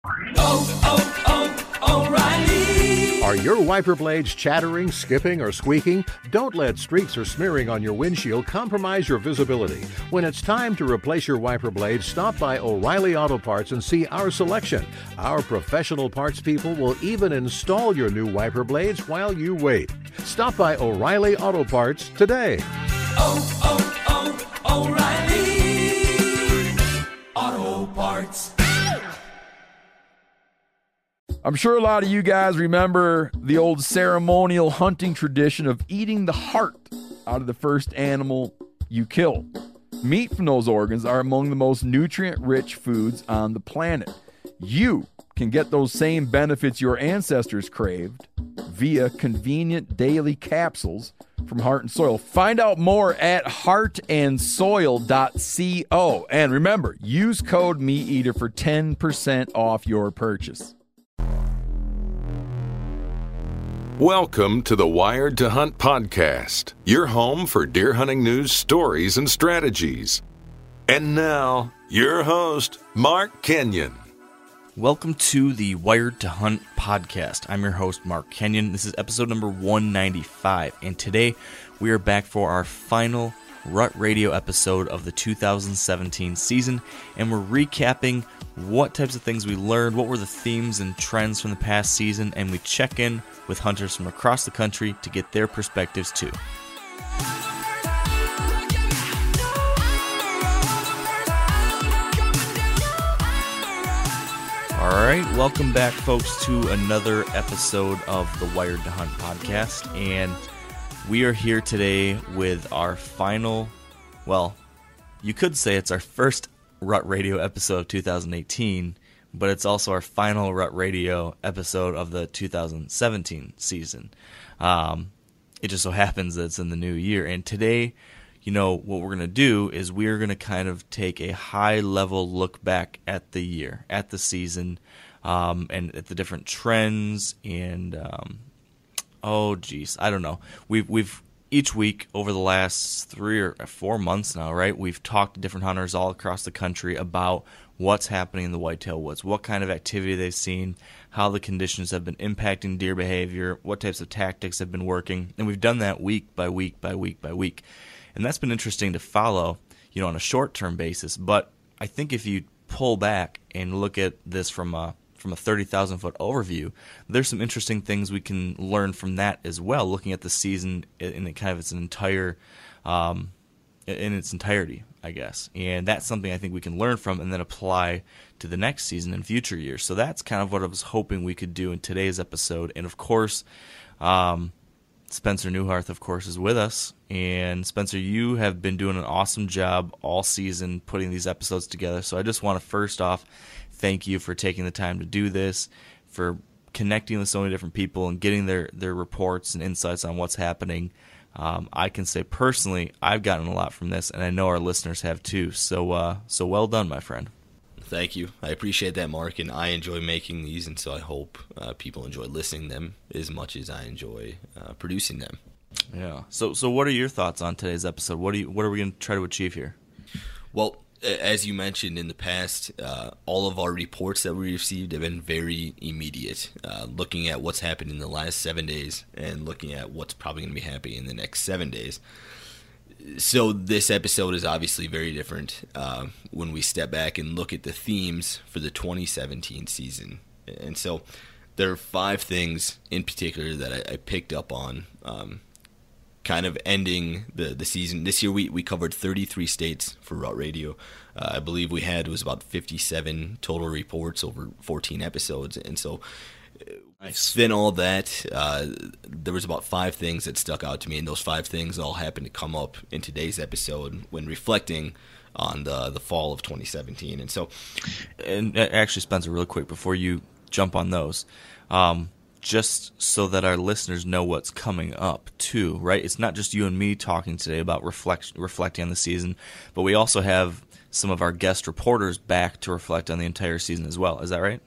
O'Reilly. Are your wiper blades chattering, skipping, or squeaking? Don't let streaks or smearing on your windshield compromise your visibility. When it's time to replace your wiper blades, stop by O'Reilly Auto Parts and see our selection. Our professional parts people will even install your new wiper blades while you wait. Stop by O'Reilly Auto Parts today. O'Reilly Auto Parts. I'm sure a lot of you guys remember the old ceremonial hunting tradition of eating the heart out of the first animal you kill. Meat from those organs are among the most nutrient-rich foods on the planet. You can get those same benefits your ancestors craved via convenient daily capsules from Heart and Soil. Find out more at heartandsoil.co. And remember, use code MeatEater for 10% off your purchase. Welcome to the Wired to Hunt podcast, your home for deer hunting news, stories, and strategies. And now, your host, Mark Kenyon. Welcome to the Wired to Hunt podcast. I'm your host, Mark Kenyon. This is episode number 195, and today we are back for our final Rut Radio episode of the 2017 season, and we're recapping what types of things we learned, what were the themes and trends from the past season, and we check in with hunters from across the country to get their perspectives too. All right, welcome back, folks, to another episode of the Wired to Hunt podcast, and we are here today with our final, well, you could say it's our first Rut Radio episode of 2018, but it's also our final Rut Radio episode of the 2017 season. It just so happens that it's in the new year, and today, you know, what we're going to do is we're going to kind of take a high-level look back at the year, at the season, and at the different trends, and, I don't know. We've each week over the last 3 or 4 months now, right, we've talked to different hunters all across the country about what's happening in the whitetail woods, what kind of activity they've seen, how the conditions have been impacting deer behavior, what types of tactics have been working, and we've done that week by week by week by week. And that's been interesting to follow, you know, on a short-term basis. But I think if you pull back and look at this from a 30,000-foot overview, there's some interesting things we can learn from that as well, looking at the season in kind of its entirety, I guess. And that's something I think we can learn from and then apply to the next season and future years. So that's kind of what I was hoping we could do in today's episode. And, of course, Spencer Neuharth, of course, is with us. And, Spencer, you have been doing an awesome job all season putting these episodes together. So I just want to first off thank you for taking the time to do this, for connecting with so many different people and getting their reports and insights on what's happening. I can say personally I've gotten a lot from this, and I know our listeners have too. So well done, my friend. Thank you. I appreciate that, Mark, and I enjoy making these, and so I hope people enjoy listening to them as much as I enjoy producing them. Yeah. So what are your thoughts on today's episode? What are we going to try to achieve here? Well, as you mentioned in the past, all of our reports that we received have been very immediate, looking at what's happened in the last 7 days and looking at what's probably going to be happening in the next 7 days. So this episode is obviously very different when we step back and look at the themes for the 2017 season. And so there are 5 things in particular that I picked up on kind of ending the season. This year we covered 33 states for Rut Radio. I believe we had was about 57 total reports over 14 episodes. And so within all that, there was about 5 things that stuck out to me, and those 5 things all happened to come up in today's episode when reflecting on the fall of 2017. And actually, Spencer, real quick before you jump on those, just so that our listeners know what's coming up too, right? It's not just you and me talking today about reflecting on the season, but we also have some of our guest reporters back to reflect on the entire season as well. Is that right?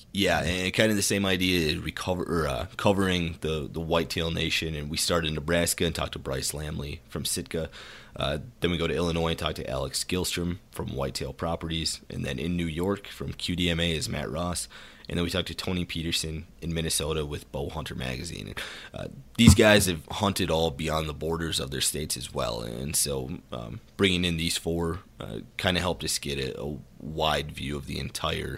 Yeah, and kind of the same idea, covering the whitetail nation. And we started in Nebraska and talked to Bryce Lamley from Sitka. Then we go to Illinois and talk to Alex Gilstrom from Whitetail Properties. And then in New York from QDMA is Matt Ross. And then we talked to Tony Peterson in Minnesota with Bow Hunter Magazine. These guys have hunted all beyond the borders of their states as well. And so bringing in these four kind of helped us get a wide view of the entire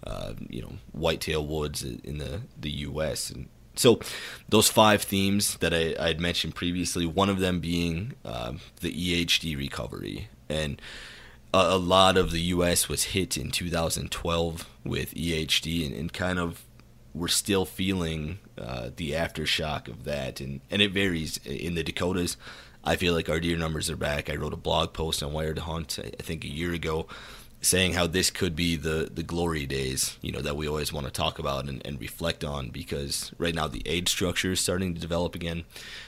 whitetail woods in the U.S. And so those 5 themes that I had mentioned previously, one of them being the EHD recovery. And a lot of the U.S. was hit in 2012 with EHD, and kind of we're still feeling the aftershock of that. And it varies. In the Dakotas, I feel like our deer numbers are back. I wrote a blog post on Wired to Hunt, I think a year ago, saying how this could be the glory days, that we always want to talk about and reflect on, because right now the age structure is starting to develop again,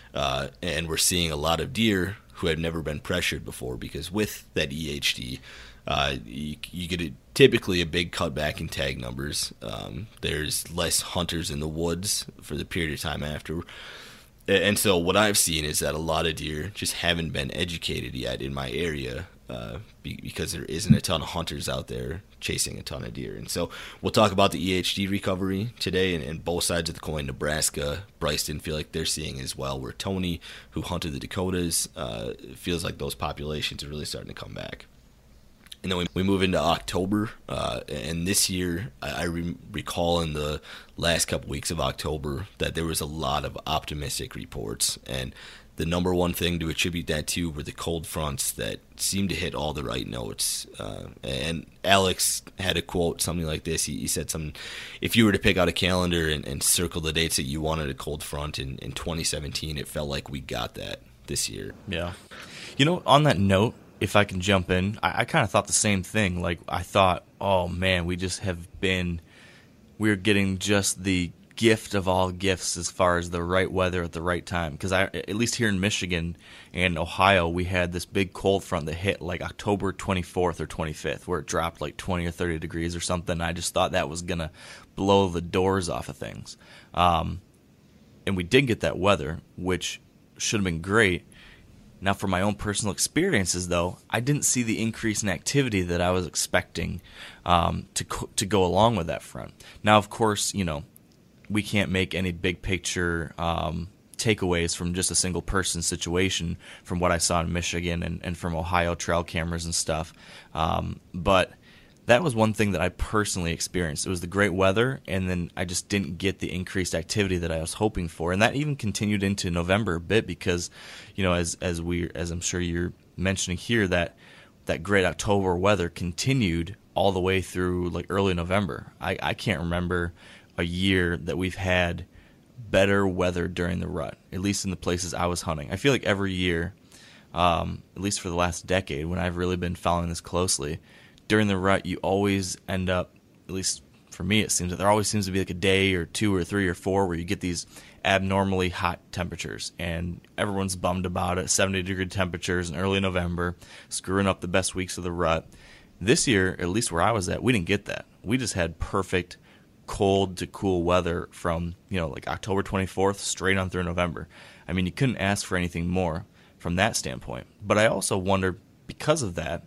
and we're seeing a lot of deer who have never been pressured before, because with that EHD, you get typically a big cutback in tag numbers. There's less hunters in the woods for the period of time after. And so what I've seen is that a lot of deer just haven't been educated yet in my area, because there isn't a ton of hunters out there chasing a ton of deer. And so we'll talk about the EHD recovery today, and both sides of the coin. Nebraska, Bryce didn't feel like they're seeing as well, where Tony, who hunted the Dakotas, feels like those populations are really starting to come back. And then we move into October, and this year I recall in the last couple weeks of October that there was a lot of optimistic reports, and the number one thing to attribute that to were the cold fronts that seemed to hit all the right notes. And Alex had a quote, something like this. He said something, if you were to pick out a calendar and circle the dates that you wanted a cold front in 2017, it felt like we got that this year. Yeah. On that note, if I can jump in, I kind of thought the same thing. Like, I thought, oh man, we're getting just the gift of all gifts as far as the right weather at the right time. Because at least here in Michigan and Ohio, we had this big cold front that hit like October 24th or 25th, where it dropped like 20 or 30 degrees or something. I just thought that was going to blow the doors off of things. And we did get that weather, which should have been great. Now, for my own personal experiences, though, I didn't see the increase in activity that I was expecting to go along with that front. Now, of course, we can't make any big picture takeaways from just a single person situation from what I saw in Michigan and from Ohio trail cameras and stuff. But that was one thing that I personally experienced. It was the great weather, and then I just didn't get the increased activity that I was hoping for. And that even continued into November a bit because, as I'm sure you're mentioning here, that great October weather continued all the way through like early November. I can't remember a year that we've had better weather during the rut, at least in the places I was hunting. I feel like every year, at least for the last decade, when I've really been following this closely, during the rut, you always end up, at least for me, it seems that there always seems to be like a day or 2 or 3 or 4 where you get these abnormally hot temperatures, and everyone's bummed about it. 70-degree temperatures in early November, screwing up the best weeks of the rut. This year, at least where I was at, we didn't get that. We just had perfect cold to cool weather from, like October 24th straight on through November. I mean, you couldn't ask for anything more from that standpoint. But I also wonder, because of that,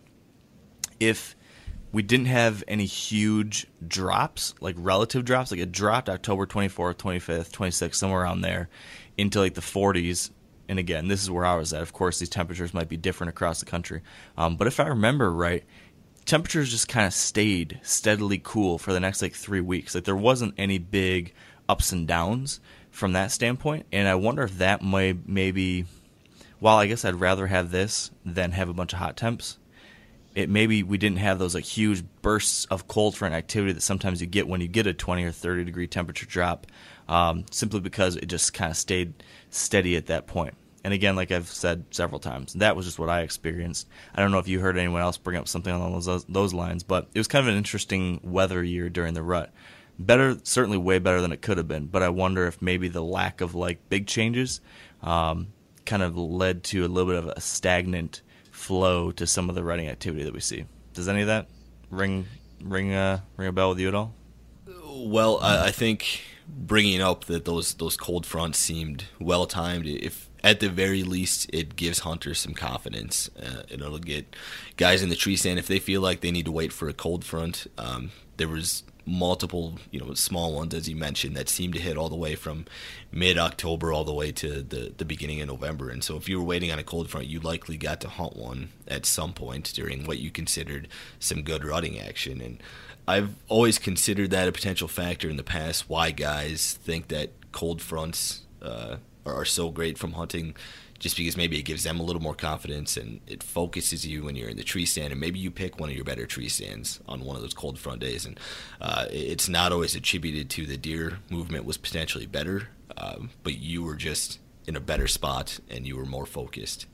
if we didn't have any huge drops, like relative drops, like it dropped October 24th, 25th, 26th, somewhere around there, into like the 40s. And again, this is where I was at. Of course, these temperatures might be different across the country. But if I remember right, temperatures just kind of stayed steadily cool for the next like 3 weeks. Like there wasn't any big ups and downs from that standpoint. And I wonder if that maybe, while I guess I'd rather have this than have a bunch of hot temps, maybe we didn't have those like huge bursts of cold front activity that sometimes you get when you get a 20 or 30 degree temperature drop, simply because it just kind of stayed steady at that point. And again, like I've said several times, that was just what I experienced. I don't know if you heard anyone else bring up something along those lines, but it was kind of an interesting weather year during the rut. Better, certainly way better than it could have been, but I wonder if maybe the lack of like big changes kind of led to a little bit of a stagnant flow to some of the rutting activity that we see. Does any of that ring a bell with you at all? Well, I think bringing up that those cold fronts seemed well timed. If at the very least it gives hunters some confidence, and it'll get guys in the tree stand if they feel like they need to wait for a cold front. There was multiple, small ones, as you mentioned, that seemed to hit all the way from mid-October all the way to the beginning of November. And so if you were waiting on a cold front, you likely got to hunt one at some point during what you considered some good rutting action. And I've always considered that a potential factor in the past, why guys think that cold fronts are so great from hunting, just because maybe it gives them a little more confidence and it focuses you when you're in the tree stand, and maybe you pick one of your better tree stands on one of those cold front days. And it's not always attributed to the deer movement was potentially better, but you were just in a better spot and you were more focused.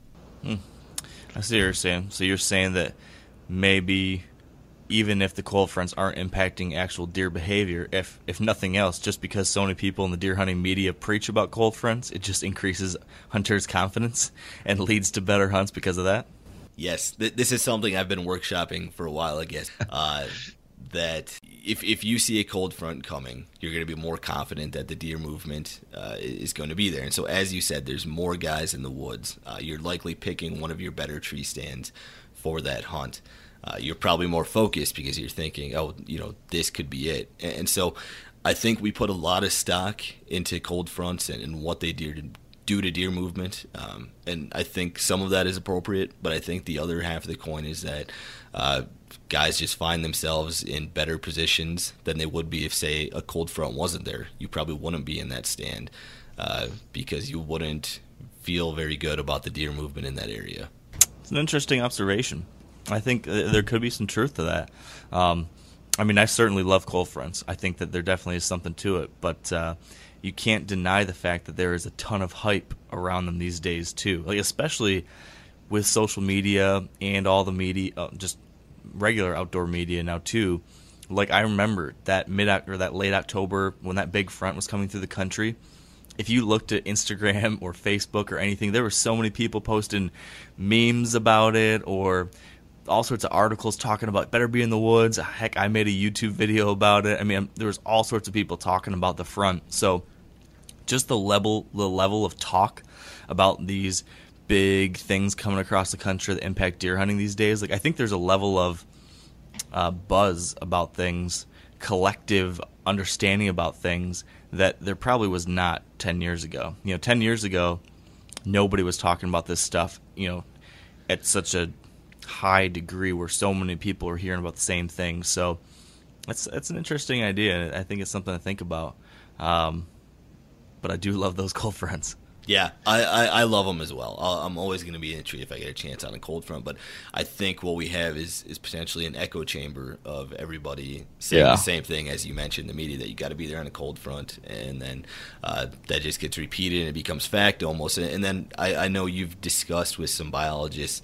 I see what you're saying. So you're saying that maybe even if the cold fronts aren't impacting actual deer behavior, if nothing else, just because so many people in the deer hunting media preach about cold fronts, it just increases hunters' confidence and leads to better hunts because of that? Yes, this is something I've been workshopping for a while, I guess. That if you see a cold front coming, you're going to be more confident that the deer movement is going to be there. And so, as you said, there's more guys in the woods. You're likely picking one of your better tree stands for that hunt. You're probably more focused because you're thinking, this could be it. And so I think we put a lot of stock into cold fronts and what they do to deer movement. And I think some of that is appropriate, but I think the other half of the coin is that guys just find themselves in better positions than they would be if, say, a cold front wasn't there. You probably wouldn't be in that stand because you wouldn't feel very good about the deer movement in that area. It's an interesting observation. I think there could be some truth to that. I certainly love cold fronts. I think that there definitely is something to it, but you can't deny the fact that there is a ton of hype around them these days too. Like, especially with social media and all the media, just regular outdoor media now too. Like, I remember that that late October when that big front was coming through the country. If you looked at Instagram or Facebook or anything, there were so many people posting memes about it or all sorts of articles talking about better be in the woods. Heck, I made a YouTube video about it. There was all sorts of people talking about the front. So just the level of talk about these big things coming across the country that impact deer hunting these days. Like, I think there's a level of buzz about things, collective understanding about things that there probably was not 10 years ago. 10 years ago, nobody was talking about this stuff, at such a high degree where so many people are hearing about the same thing. So that's an interesting idea. I think it's something to think about. But I do love those cold fronts. Yeah, I love them as well. I'm always going to be in a tree if I get a chance on a cold front, but I think what we have is potentially an echo chamber of everybody saying the same thing as you mentioned, the media, that you got to be there on a cold front, and then that just gets repeated and it becomes fact almost. And then I know you've discussed with some biologists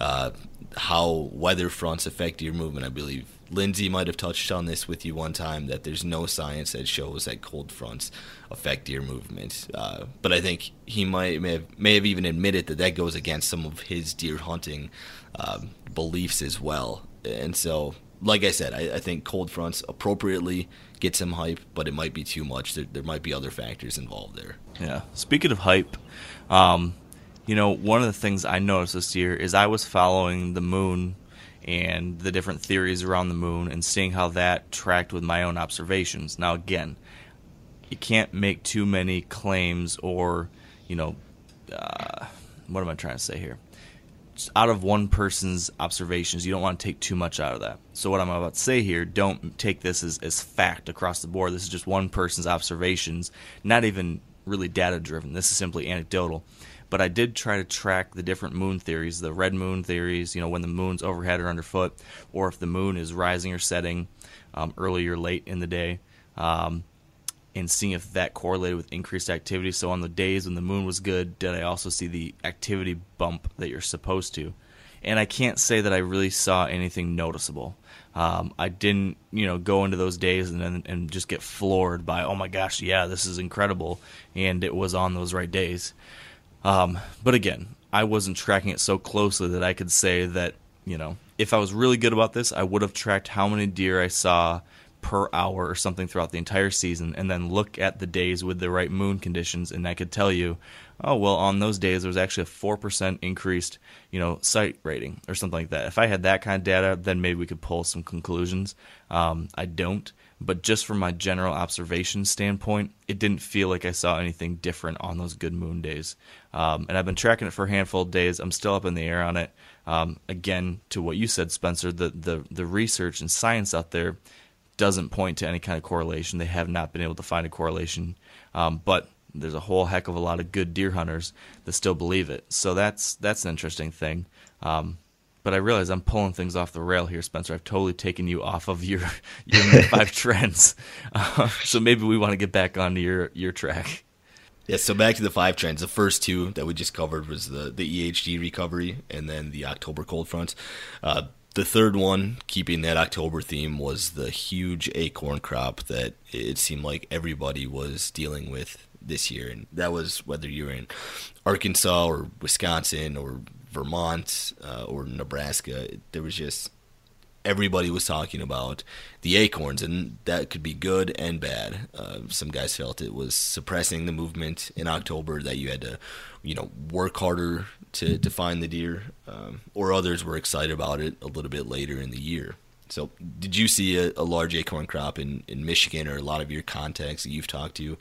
how weather fronts affect deer movement. I believe Lindsay might have touched on this with you one time, that there's no science that shows that cold fronts affect deer movement. But I think he may have even admitted that goes against some of his deer hunting beliefs as well. And so, like I said, I think cold fronts appropriately get some hype, but it might be too much. There might be other factors involved there. Yeah. Speaking of hype, one of the things I noticed this year is I was following the moon and the different theories around the moon and seeing how that tracked with my own observations. Now, again, you can't make too many claims or, what am I trying to say here? Just out of one person's observations, you don't want to take too much out of that. So what I'm about to say here, don't take this as fact across the board. This is just one person's observations, not even really data-driven. This is simply anecdotal. But I did try to track the different moon theories, the red moon theories, when the moon's overhead or underfoot, or if the moon is rising or setting early or late in the day, and seeing if that correlated with increased activity. So on the days when the moon was good, did I also see the activity bump that you're supposed to? And I can't say that I really saw anything noticeable. I didn't, go into those days and just get floored by, oh my gosh, yeah, this is incredible, and it was on those right days. But again, I wasn't tracking it so closely that I could say that, if I was really good about this, I would have tracked how many deer I saw per hour or something throughout the entire season, and then look at the days with the right moon conditions, and I could tell you, oh, well, on those days there was actually a 4% increased, sight rating or something like that. If I had that kind of data, then maybe we could pull some conclusions. I don't. But just from my general observation standpoint, it didn't feel like I saw anything different on those good moon days. And I've been tracking it for a handful of days. I'm still up in the air on it. Again, to what you said, Spencer, the research and science out there doesn't point to any kind of correlation. They have not been able to find a correlation. But there's a whole heck of a lot of good deer hunters that still believe it. So that's an interesting thing. But I realize I'm pulling things off the rail here, Spencer. I've totally taken you off of your mid-5 trends. So maybe we want to get back onto your track. Yeah, so back to the 5 trends. The first 2 that we just covered was the EHD recovery and then the October cold fronts. The third one, keeping that October theme, was the huge acorn crop that it seemed like everybody was dealing with this year. And that was whether you're in Arkansas or Wisconsin or Vermont or Nebraska. There was just everybody was talking about the acorns, and that could be good and bad. Some guys felt it was suppressing the movement in October, that you had to work harder to find the deer, or others were excited about it a little bit later in the year. So did you see a large acorn crop in Michigan, or a lot of your contacts that you've talked to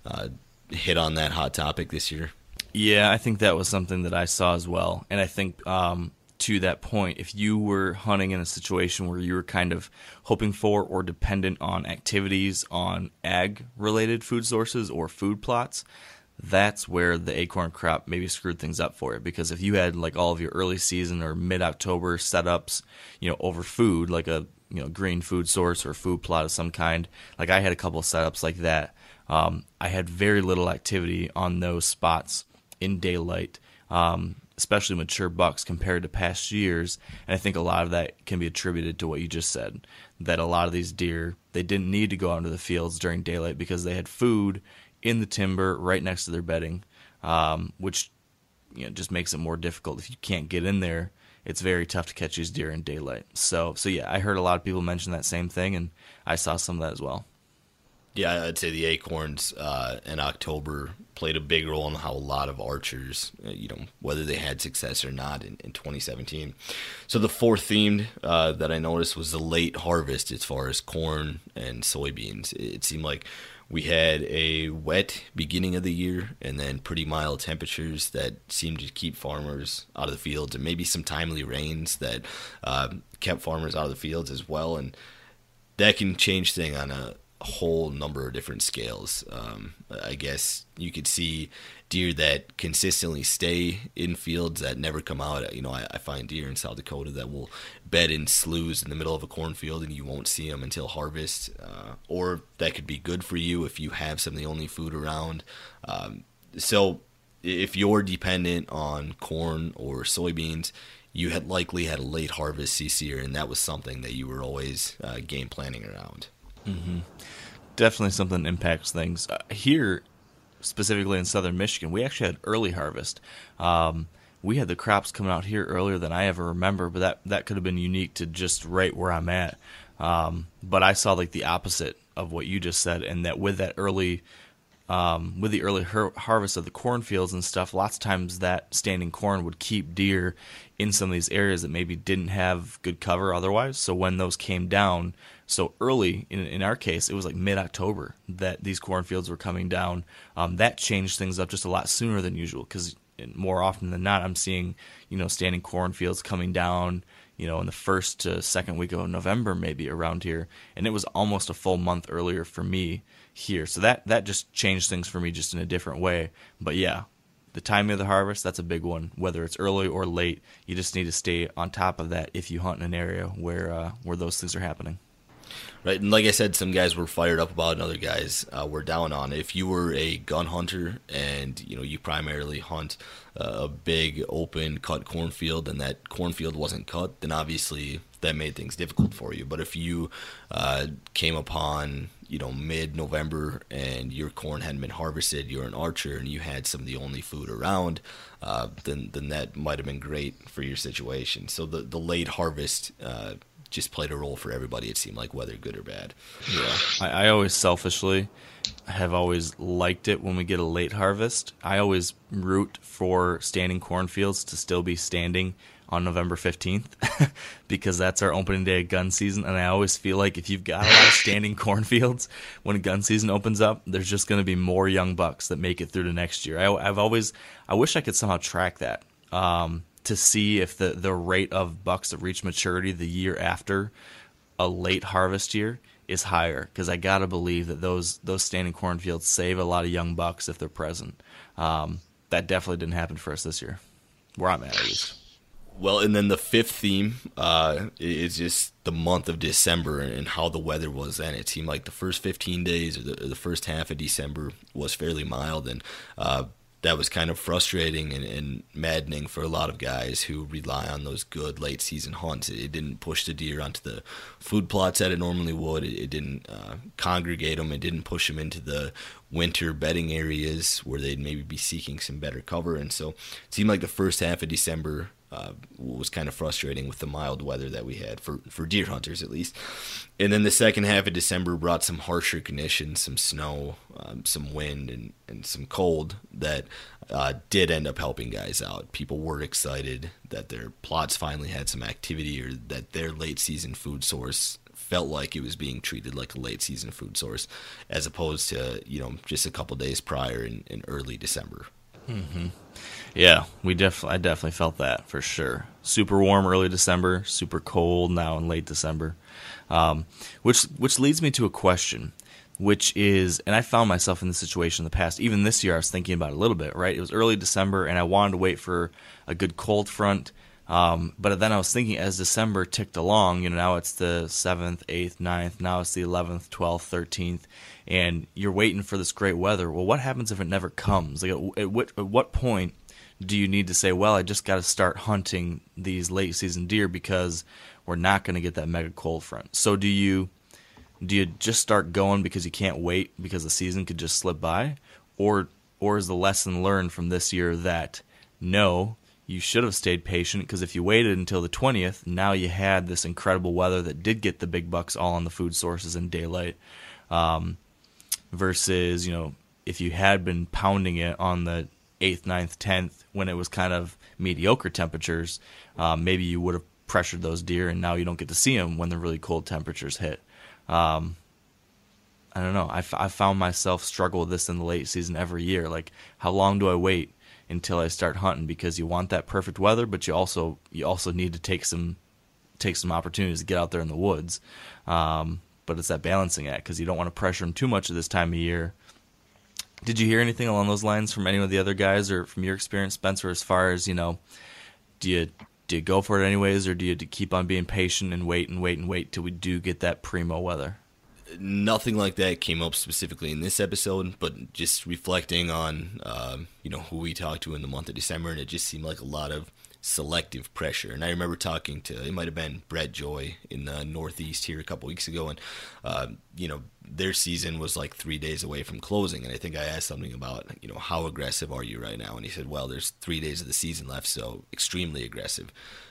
hit on that hot topic this year? Yeah, I think that was something that I saw as well. And I think to that point, if you were hunting in a situation where you were kind of hoping for or dependent on activities on ag-related food sources or food plots, that's where the acorn crop maybe screwed things up for you. Because if you had like all of your early season or mid-October setups, over food, like a green food source or food plot of some kind, like I had a couple of setups like that. I had very little activity on those spots in daylight, especially mature bucks compared to past years. And I think a lot of that can be attributed to what you just said, that a lot of these deer, they didn't need to go out into the fields during daylight because they had food in the timber right next to their bedding, which just makes it more difficult. If you can't get in there, it's very tough to catch these deer in daylight. So yeah, I heard a lot of people mention that same thing, and I saw some of that as well. Yeah, I'd say the acorns in October played a big role in how a lot of archers, whether they had success or not in 2017. So the fourth theme that I noticed was the late harvest as far as corn and soybeans. It seemed like we had a wet beginning of the year and then pretty mild temperatures that seemed to keep farmers out of the fields, and maybe some timely rains that kept farmers out of the fields as well. And that can change things on a whole number of different scales. I guess you could see deer that consistently stay in fields that never come out. I find deer in South Dakota that will bed in sloughs in the middle of a cornfield and you won't see them until harvest. Or that could be good for you if you have some of the only food around. So if you're dependent on corn or soybeans, you had likely had a late harvest this year, and that was something that you were always game planning around. Mm-hmm. Definitely something that impacts things. Here, specifically in southern Michigan, we actually had early harvest. We had the crops coming out here earlier than I ever remember, but that could have been unique to just right where I'm at. But I saw like the opposite of what you just said, and that with the early harvest of the cornfields and stuff, lots of times that standing corn would keep deer in some of these areas that maybe didn't have good cover otherwise. So when those came down so early, in our case, it was like mid-October that these cornfields were coming down. That changed things up just a lot sooner than usual, because more often than not, I'm seeing, standing cornfields coming down, in the first to second week of November, maybe around here. And it was almost a full month earlier for me here. So that just changed things for me just in a different way. But yeah, the timing of the harvest, that's a big one. Whether it's early or late, you just need to stay on top of that if you hunt in an area where those things are happening. Right, and like I said, some guys were fired up about it, and other guys were down on it. If you were a gun hunter and you primarily hunt a big open cut cornfield, and that cornfield wasn't cut, then obviously that made things difficult for you. But if you came upon mid-November and your corn hadn't been harvested, you're an archer and you had some of the only food around, then that might have been great for your situation. So the late harvest just played a role for everybody, it seemed like, whether good or bad. Yeah, I always selfishly have always liked it when we get a late harvest. I always root for standing cornfields to still be standing on November 15th because that's our opening day of gun season, and I always feel like if you've got a lot of standing cornfields when gun season opens up, there's just going to be more young bucks that make it through to next year. I wish I could somehow track that to see if the rate of bucks that reach maturity the year after a late harvest year is higher, because I gotta believe that those standing cornfields save a lot of young bucks if they're present. That definitely didn't happen for us this year, where I'm at least. Well, and then the fifth theme is just the month of December and how the weather was then. It seemed like the first 15 days or the first half of December was fairly mild, and that was kind of frustrating and maddening for a lot of guys who rely on those good late season hunts. It didn't push the deer onto the food plots that it normally would. It didn't congregate them. It didn't push them into the winter bedding areas where they'd maybe be seeking some better cover. And so it seemed like the first half of December was kind of frustrating with the mild weather that we had for deer hunters, at least. And then the second half of December brought some harsher conditions, some snow, some wind, and some cold that did end up helping guys out. People were excited that their plots finally had some activity, or that their late season food source felt like it was being treated like a late season food source, as opposed to just a couple days prior in early December. Mm-hmm. Yeah, I definitely felt that for sure. Super warm early December, super cold now in late December, which leads me to a question, which is, and I found myself in this situation in the past. Even this year, I was thinking about it a little bit. Right, it was early December, and I wanted to wait for a good cold front. But then I was thinking, as December ticked along, now it's the 7th, 8th, 9th, now it's the 11th, 12th, 13th, and you're waiting for this great weather. Well, what happens if it never comes? Like, at what point do you need to say, well, I just got to start hunting these late season deer because we're not going to get that mega cold front? So do you just start going because you can't wait because the season could just slip by? Or is the lesson learned from this year that, no, you should have stayed patient, because if you waited until the 20th, now you had this incredible weather that did get the big bucks all on the food sources in daylight, versus, if you had been pounding it on the 8th, 9th, 10th when it was kind of mediocre temperatures, maybe you would have pressured those deer, and now you don't get to see them when the really cold temperatures hit. I don't know. I found myself struggle with this in the late season every year. Like, how long do I wait until I start hunting? Because you want that perfect weather, but you also need to take some opportunities to get out there in the woods. But it's that balancing act, because you don't want to pressure them too much at this time of year. Did you hear anything along those lines from any of the other guys, or from your experience, Spencer, as far as, do you go for it anyways, or do you keep on being patient and wait till we do get that primo weather? Nothing like that came up specifically in this episode, but just reflecting on who we talked to in the month of December, and it just seemed like a lot of selective pressure. And I remember talking to, it might have been Brett Joy in the Northeast here a couple weeks ago, and their season was like 3 days away from closing, and I think I asked something about how aggressive are you right now, and he said, well, there's 3 days of the season left, so extremely aggressive.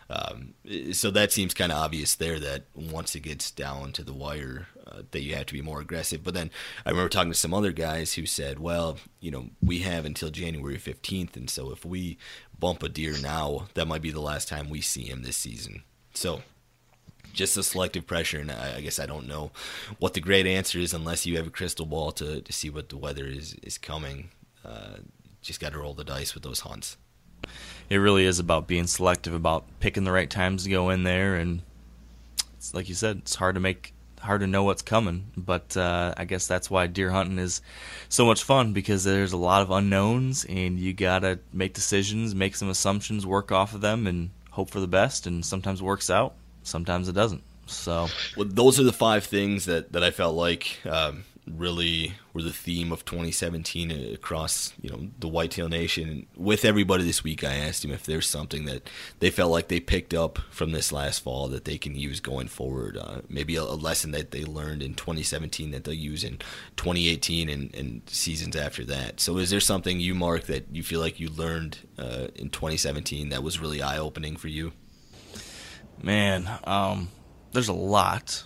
So that seems kind of obvious there, that once it gets down to the wire, that you have to be more aggressive. But then I remember talking to some other guys who said, well, we have until January 15th, and so if we bump a deer now, that might be the last time we see him this season. So just a selective pressure, and I guess I don't know what the great answer is unless you have a crystal ball to see what the weather is coming. Just got to roll the dice with those hunts. It really is about being selective, about picking the right times to go in there, and it's, like you said, it's hard to know what's coming, but I guess that's why deer hunting is so much fun, because there's a lot of unknowns, and you gotta make decisions, make some assumptions, work off of them, and hope for the best, and sometimes it works out, sometimes it doesn't. So, well, those are the 5 things that I felt like really were the theme of 2017 across the Whitetail Nation. And with everybody this week, I asked them if there's something that they felt like they picked up from this last fall that they can use going forward, maybe a lesson that they learned in 2017 that they'll use in 2018 and seasons after that. So is there something, you, Mark, that you feel like you learned in 2017 that was really eye-opening for you? Man, There's a lot.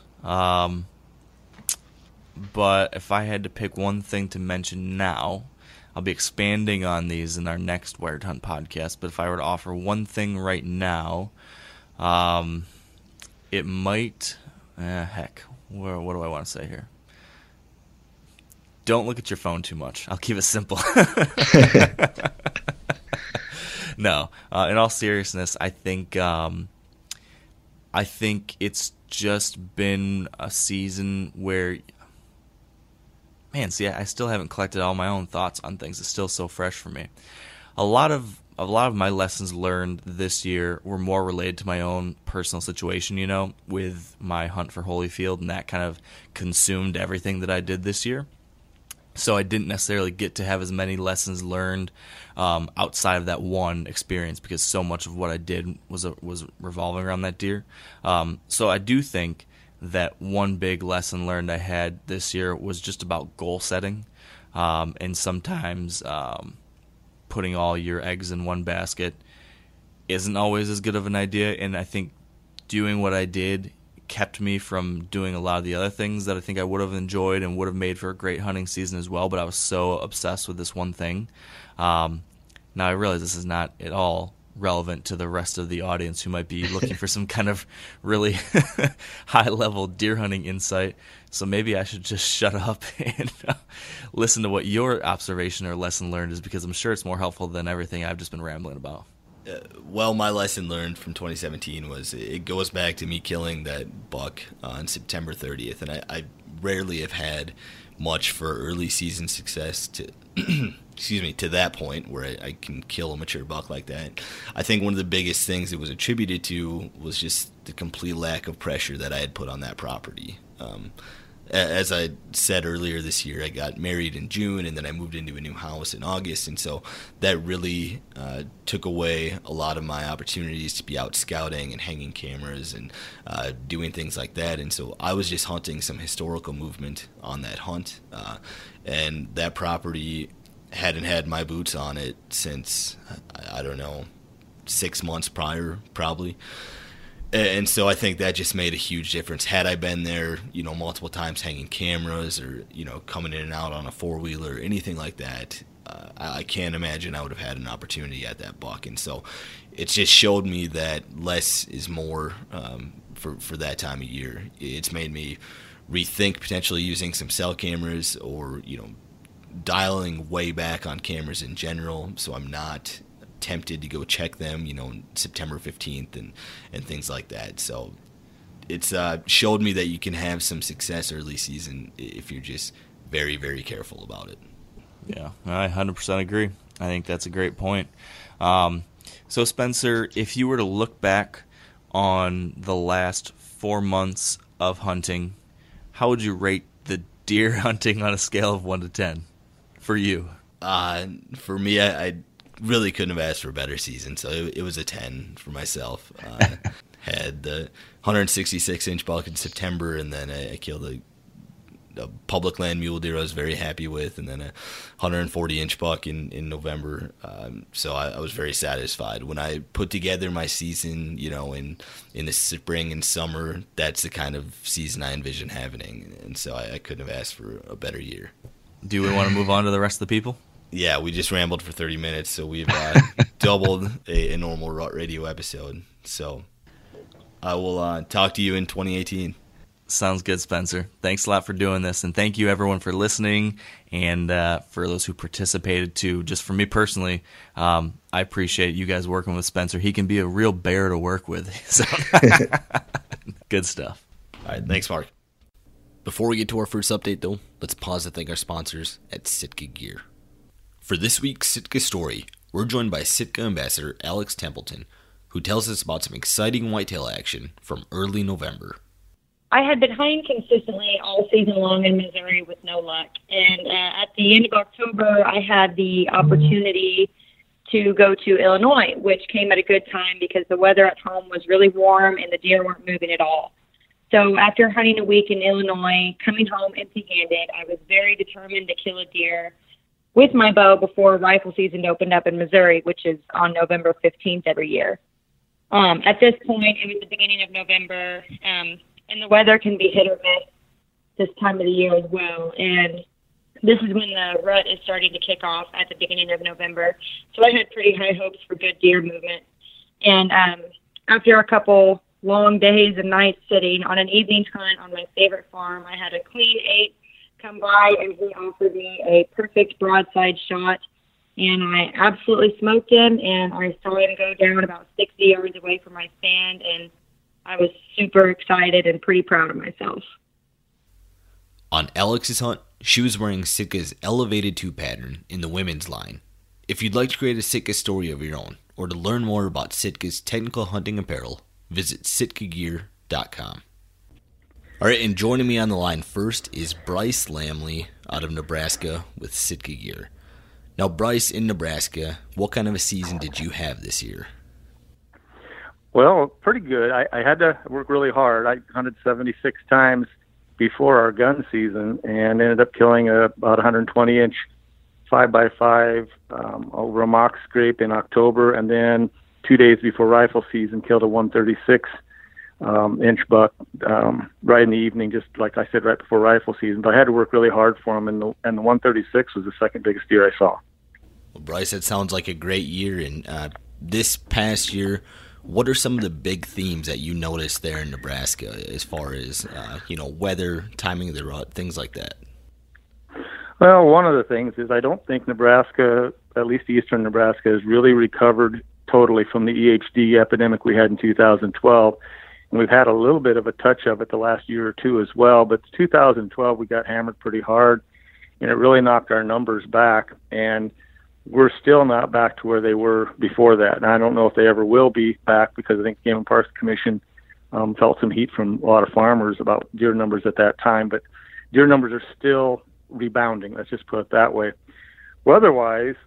But if I had to pick one thing to mention now, I'll be expanding on these in our next Wired Hunt podcast. But if I were to offer one thing right now, it might... what do I want to say here? Don't look at your phone too much. I'll keep it simple. No, in all seriousness, I think it's just been a season where, man, see, I still haven't collected all my own thoughts on things. It's still so fresh for me. A lot of my lessons learned this year were more related to my own personal situation, with my hunt for Holyfield, and that kind of consumed everything that I did this year. So I didn't necessarily get to have as many lessons learned outside of that one experience, because so much of what I did was revolving around that deer. So I do think that one big lesson learned I had this year was just about goal setting, and sometimes putting all your eggs in one basket isn't always as good of an idea. And I think doing what I did kept me from doing a lot of the other things that I think I would have enjoyed and would have made for a great hunting season as well, but I was so obsessed with this one thing. Now I realize this is not at all relevant to the rest of the audience who might be looking for some kind of really high-level deer hunting insight, so maybe I should just shut up and listen to what your observation or lesson learned is, because I'm sure it's more helpful than everything I've just been rambling about. Well, my lesson learned from 2017 was it goes back to me killing that buck on September 30th, and I rarely have had much for early season success to to that point where I can kill a mature buck like that. I think one of the biggest things it was attributed to was just the complete lack of pressure that I had put on that property. As I said earlier this year, I got married in June, and then I moved into a new house in August, and so that really took away a lot of my opportunities to be out scouting and hanging cameras and doing things like that. And so I was just hunting some historical movement on that hunt, and that property hadn't had my boots on it since, I don't know, 6 months prior, probably. And so I think that just made a huge difference. Had I been there, multiple times hanging cameras or, coming in and out on a four-wheeler or anything like that, I can't imagine I would have had an opportunity at that buck. And so it just showed me that less is more for that time of year. It's made me rethink potentially using some cell cameras or, dialing way back on cameras in general, so I'm not tempted to go check them, September 15th and things like that. So it's showed me that you can have some success early season if you're just very, very careful about it. Yeah, I 100% agree. I think that's a great point. So Spencer, if you were to look back on the last 4 months of hunting, how would you rate the deer hunting on a scale of 1 to 10 for you? For me, I really couldn't have asked for a better season, so it was a 10 for myself. Had the 166-inch buck in September, and then I killed a public land mule deer I was very happy with, and then a 140-inch buck in November. So I was very satisfied. When I put together my season, in the spring and summer, that's the kind of season I envision having, and so I couldn't have asked for a better year. Do we want to move on to the rest of the people? Yeah, we just rambled for 30 minutes, so we've doubled a normal Rut Radio episode. So I will talk to you in 2018. Sounds good, Spencer. Thanks a lot for doing this, and thank you everyone for listening, and for those who participated too. Just for me personally, I appreciate you guys working with Spencer. He can be a real bear to work with. So good stuff. All right, thanks, Mark. Before we get to our first update, though, let's pause to thank our sponsors at Sitka Gear. For this week's Sitka story, we're joined by Sitka Ambassador Alex Templeton, who tells us about some exciting whitetail action from early November. I had been hunting consistently all season long in Missouri with no luck, and at the end of October, I had the opportunity to go to Illinois, which came at a good time because the weather at home was really warm and the deer weren't moving at all. So after hunting a week in Illinois, coming home empty-handed, I was very determined to kill a deer with my bow before rifle season opened up in Missouri, which is on November 15th every year. At this point, it was the beginning of November. and the weather can be hit or miss this time of the year as well. And this is when the rut is starting to kick off at the beginning of November. So I had pretty high hopes for good deer movement. And after a couple long days and nights sitting on an evening hunt on my favorite farm, I had a clean 8 come by, and he offered me a perfect broadside shot. And I absolutely smoked him, and I saw him go down about 60 yards away from my stand, and I was super excited and pretty proud of myself. On Alex's hunt, she was wearing Sitka's elevated 2 pattern in the women's line. If you'd like to create a Sitka story of your own, or to learn more about Sitka's technical hunting apparel, visit sitkagear.com. All right, and joining me on the line first is Bryce Lamley out of Nebraska with Sitka Gear. Now, Bryce, in Nebraska, what kind of a season did you have this year? Well, pretty good. I had to work really hard. I hunted 76 times before our gun season and ended up killing about 120-inch 5x5 over a mock scrape in October, and then 2 days before rifle season killed a 136-inch buck right in the evening, just like I said, right before rifle season. But I had to work really hard for him, and the 136 was the second biggest deer I saw. Well, Bryce, that sounds like a great year. And this past year, what are some of the big themes that you noticed there in Nebraska as far as, weather, timing of the rut, things like that? Well, one of the things is I don't think Nebraska, at least eastern Nebraska, has really recovered totally from the EHD epidemic we had in 2012. And we've had a little bit of a touch of it the last year or two as well. But 2012, we got hammered pretty hard, and it really knocked our numbers back. And we're still not back to where they were before that. And I don't know if they ever will be back, because I think the Game and Parks Commission felt some heat from a lot of farmers about deer numbers at that time. But deer numbers are still rebounding, let's just put it that way. Weather-wise,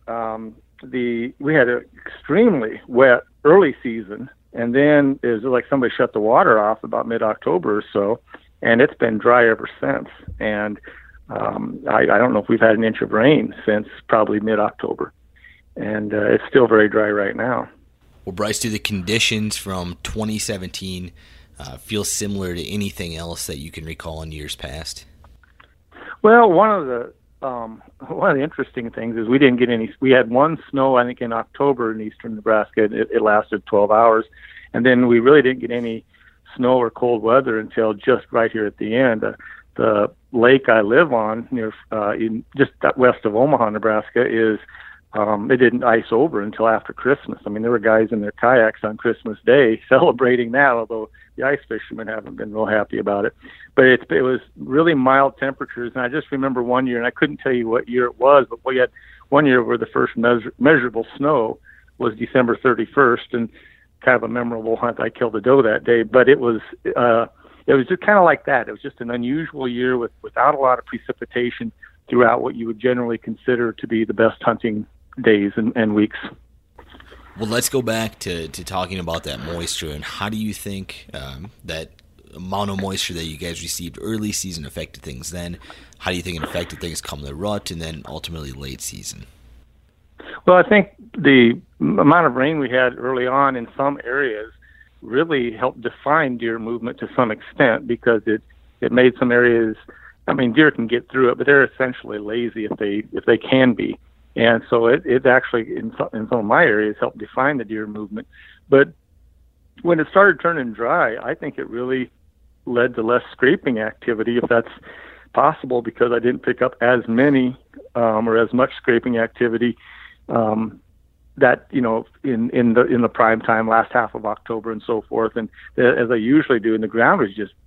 we had an extremely wet early season, and then it was like somebody shut the water off about mid-October or so, and it's been dry ever since. And I don't know if we've had an inch of rain since probably mid-October, and it's still very dry right now. Well, Bryce, do the conditions from 2017 feel similar to anything else that you can recall in years past? Well, one of the interesting things is we didn't get any. We had one snow, I think, in October in eastern Nebraska. It lasted 12 hours, and then we really didn't get any snow or cold weather until just right here at the end. The lake I live on, near just west of Omaha, Nebraska, is it didn't ice over until after Christmas. I mean, there were guys in their kayaks on Christmas Day celebrating that, although the ice fishermen haven't been real happy about it. But it was really mild temperatures, and I just remember one year, and I couldn't tell you what year it was, but we had one year where the first measurable snow was December 31st, and kind of a memorable hunt. I killed a doe that day, but it was just kind of like that. It was just an unusual year without a lot of precipitation throughout what you would generally consider to be the best hunting days and weeks. Well, let's go back to talking about that moisture, and how do you think that amount of moisture that you guys received early season affected things then? How do you think it affected things come the rut and then ultimately late season? Well, I think the amount of rain we had early on in some areas really helped define deer movement to some extent, because it made some areas, I mean, deer can get through it, but they're essentially lazy if they can be. And so it actually, in some of my areas, helped define the deer movement. But when it started turning dry, I think it really led to less scraping activity, if that's possible, because I didn't pick up as many or as much scraping activity that, in the prime time, last half of October and so forth. And as I usually do, and the ground was just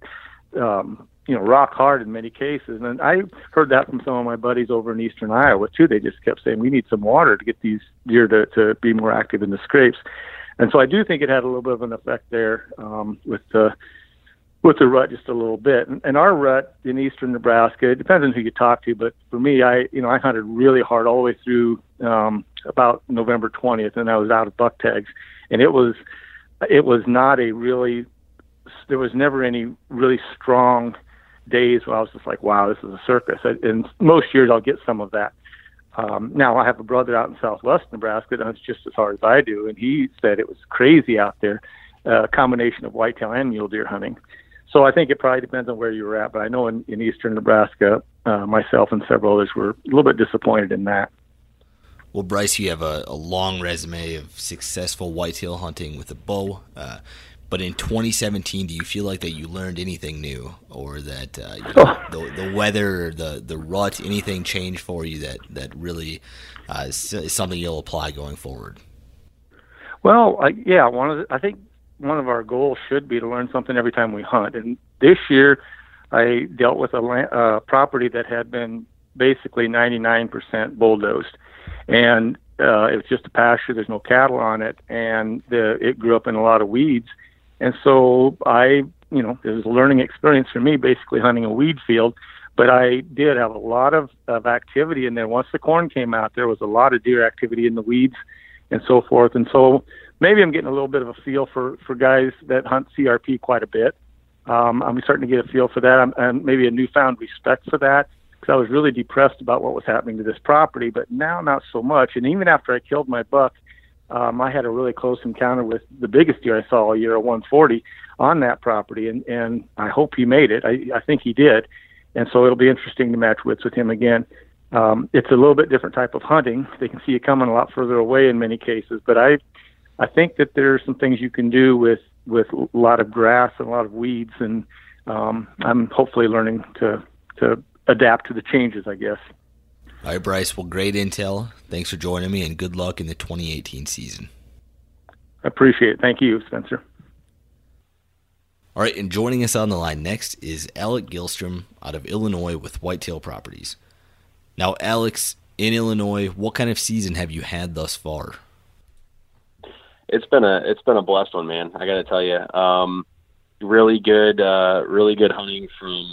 rock hard in many cases. And I heard that from some of my buddies over in eastern Iowa too. They just kept saying, we need some water to get these deer to be more active in the scrapes. And so I do think it had a little bit of an effect there with the rut just a little bit. And our rut in eastern Nebraska, it depends on who you talk to, but for me, I hunted really hard all the way through about November 20th, and I was out of buck tags. And it was not there was never any really strong days where I was just like, wow, this is a circus. And most years I'll get some of that. Now I have a brother out in southwest Nebraska that hunts just as hard as I do, and he said it was crazy out there, a combination of whitetail and mule deer hunting. So I think it probably depends on where you were at. But I know in eastern Nebraska, myself and several others were a little bit disappointed in that. Well, Bryce, you have a long resume of successful whitetail hunting with a bow. But in 2017, do you feel like that you learned anything new, or that the weather, or the rut, anything changed for you that really is something you'll apply going forward? Well, I think one of our goals should be to learn something every time we hunt. And this year, I dealt with a property that had been basically 99% bulldozed, and it was just a pasture. There's no cattle on it, and it grew up in a lot of weeds. And so it was a learning experience for me, basically hunting a weed field. But I did have a lot of activity in there. Once the corn came out, there was a lot of deer activity in the weeds and so forth. And so maybe I'm getting a little bit of a feel for guys that hunt CRP quite a bit. I'm starting to get a feel for that. I'm maybe a newfound respect for that, because I was really depressed about what was happening to this property, but now not so much. And even after I killed my buck, I had a really close encounter with the biggest deer I saw all year, a 140, on that property, and I hope he made it. I think he did, and so it'll be interesting to match wits with him again. It's a little bit different type of hunting. They can see you coming a lot further away in many cases, but I think that there are some things you can do with a lot of grass and a lot of weeds, and I'm hopefully learning to adapt to the changes, I guess. All right, Bryce. Well, great intel. Thanks for joining me, and good luck in the 2018 season. I appreciate it. Thank you, Spencer. All right, and joining us on the line next is Alec Gilstrom out of Illinois with Whitetail Properties. Now, Alex, in Illinois, what kind of season have you had thus far? It's been a blessed one, man. I got to tell you, really good hunting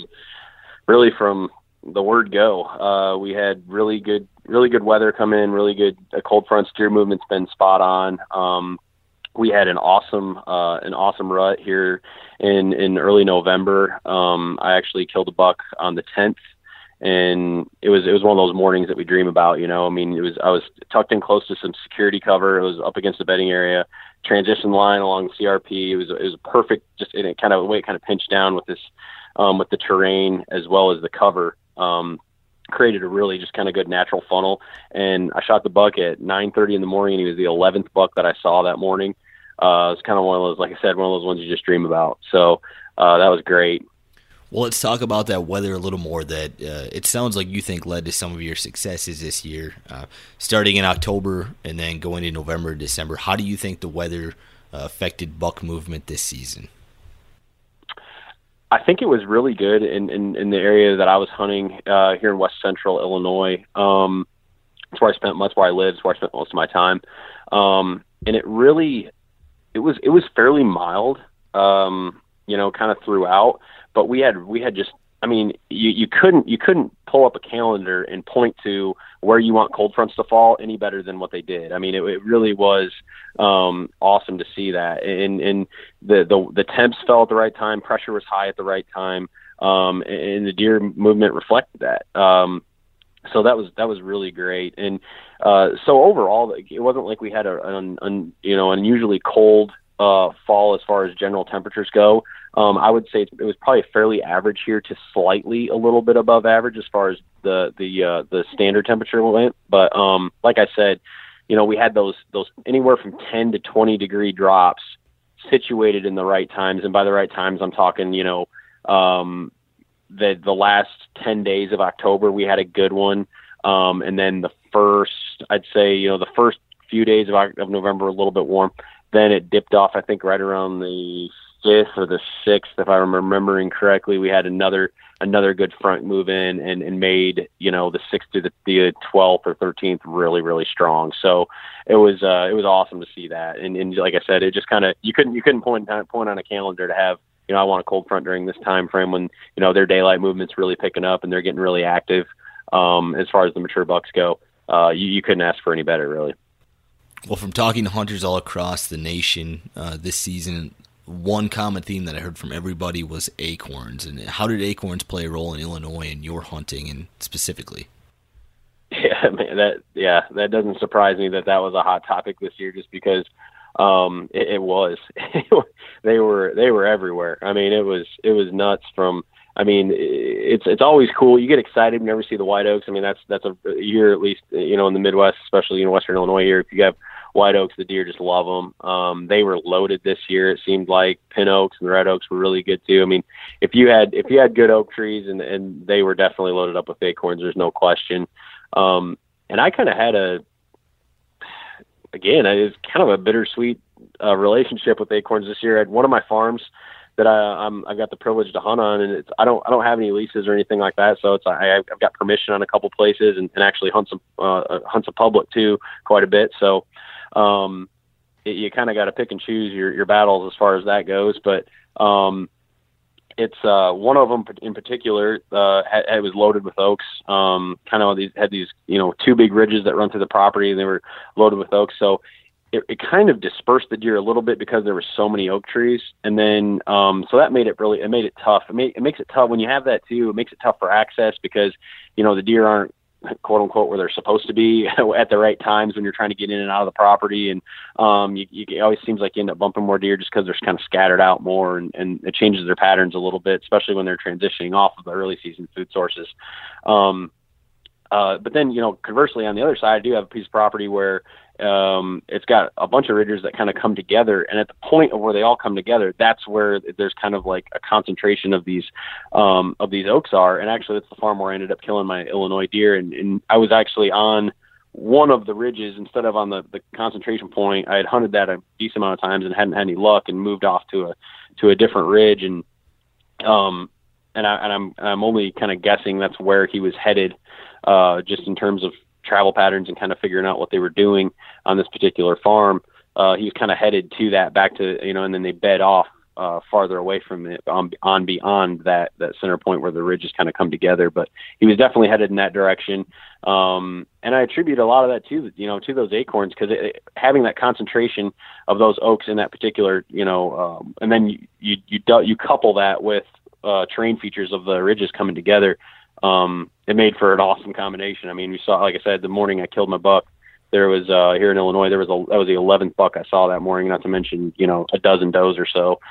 from the word go. We had really good weather come in, really good cold front. Steer movement's been spot on. We had an awesome rut here in early November. I actually killed a buck on the 10th, and it was one of those mornings that we dream about. I was tucked in close to some security cover. It was up against the bedding area, transition line along the CRP. It was perfect. Just in kind of pinched down with this, with the terrain as well as the cover. Created a really just kind of good natural funnel, and I shot the buck at 9:30 in the morning. He was the 11th buck that I saw that morning. It's kind of one of those, like I said, one of those ones you just dream about. So that was great. Well, let's talk about that weather a little more. That it sounds like you think led to some of your successes this year, starting in October and then going to November and December. How do you think the weather affected buck movement this season? I think it was really good in the area that I was hunting here in West Central Illinois. That's where I lived. It's where I spent most of my time. And it was fairly mild, kind of throughout. But we had just, you couldn't pull up a calendar and point to where you want cold fronts to fall any better than what they did. It really was awesome to see that. And the temps fell at the right time, pressure was high at the right time, and the deer movement reflected that. So that was really great. And so overall, it wasn't like we had an unusually cold fall as far as general temperatures go. I would say it was probably fairly average here to slightly a little bit above average as far as the standard temperature went. But like I said, we had those anywhere from 10 to 20 degree drops situated in the right times. And by the right times, I'm talking, the last 10 days of October, we had a good one. And then the first few days of November, a little bit warm. Then it dipped off, I think, right around the 5th or the 6th, if I'm remembering correctly. We had another good front move in and made, the 6th to the 12th or 13th really, really strong. So it was awesome to see that. And like I said, it just kind of, you couldn't point on a calendar to have, I want a cold front during this time frame when, their daylight movement's really picking up and they're getting really active. As far as the mature bucks go, you couldn't ask for any better, really. Well, from talking to hunters all across the nation this season, one common theme that I heard from everybody was acorns. And how did acorns play a role in Illinois in your hunting and specifically? Yeah, man, that doesn't surprise me that was a hot topic this year, just because It was. They were everywhere. I mean, it was nuts. It's always cool. You get excited whenever you see the white oaks. I mean, that's a year, at least, in the Midwest, especially in Western Illinois here. If you have white oaks, the deer just love them. They were loaded this year. It seemed like pin oaks and red oaks were really good too. I mean, if you had good oak trees, and they were definitely loaded up with acorns, there's no question. And I kind of had it's kind of a bittersweet relationship with acorns this year. I had one of my farms that I've got the privilege to hunt on, and I don't have any leases or anything like that, so I've got permission on a couple places, and actually hunt some public too quite a bit. So you kind of got to pick and choose your battles as far as that goes. But it's one of them in particular. It was loaded with oaks. Had these two big ridges that run through the property, and they were loaded with oaks. So it kind of dispersed the deer a little bit because there were so many oak trees. And then, so that made it tough. It makes it tough when you have that too. It makes it tough for access because, the deer aren't, quote unquote, where they're supposed to be at the right times when you're trying to get in and out of the property. And, it always seems like you end up bumping more deer just because they're kind of scattered out more, and it changes their patterns a little bit, especially when they're transitioning off of the early season food sources. But then, conversely, on the other side, I do have a piece of property where it's got a bunch of ridges that kind of come together. And at the point of where they all come together, that's where there's kind of like a concentration of these oaks are. And actually, that's the farm where I ended up killing my Illinois deer. And I was actually on one of the ridges instead of on the concentration point. I had hunted that a decent amount of times and hadn't had any luck, and moved off to a different ridge. And I'm only kind of guessing that's where he was headed, just in terms of travel patterns and kind of figuring out what they were doing on this particular farm. He was kind of headed to that, back to, and then they bed off farther away from it, on beyond that center point where the ridges kind of come together. But he was definitely headed in that direction. And I attribute a lot of that to those acorns, because having that concentration of those oaks in that particular, and then you couple that with terrain features of the ridges coming together. It made for an awesome combination. I mean, we saw, like I said, the morning I killed my buck, there was, here in Illinois, that was the 11th buck I saw that morning, not to mention, a dozen does or so.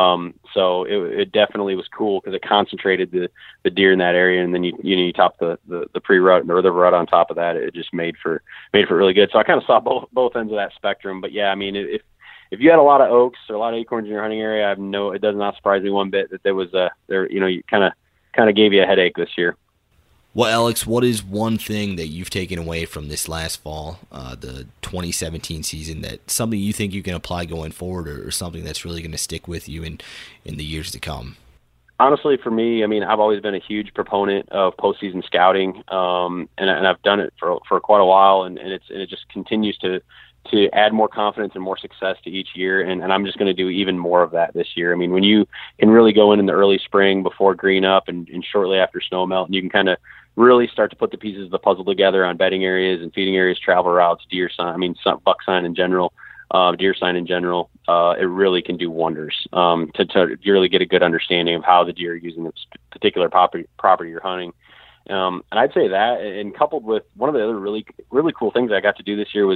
So it definitely was cool because it concentrated the deer in that area. And then you top the pre-rut or the rut on top of that. It just made for really good. So I kind of saw both ends of that spectrum. But yeah, I mean, if you had a lot of oaks or a lot of acorns in your hunting area, it does not surprise me one bit that there was you kind of gave you a headache this year. Well, Alex, what is one thing that you've taken away from this last fall, the 2017 season, that something you think you can apply going forward, or something that's really going to stick with you in the years to come? Honestly, for me, I mean, I've always been a huge proponent of postseason scouting, and I've done it for quite a while, and it just continues to add more confidence and more success to each year. And I'm just going to do even more of that this year. I mean, when you can really go in the early spring before green up and shortly after snow melt, and you can kind of really start to put the pieces of the puzzle together on bedding areas and feeding areas, travel routes, buck sign in general, deer sign in general, it really can do wonders to really get a good understanding of how the deer are using this particular property you're hunting. And I'd say that, and coupled with one of the other really, really cool things I got to do this year was,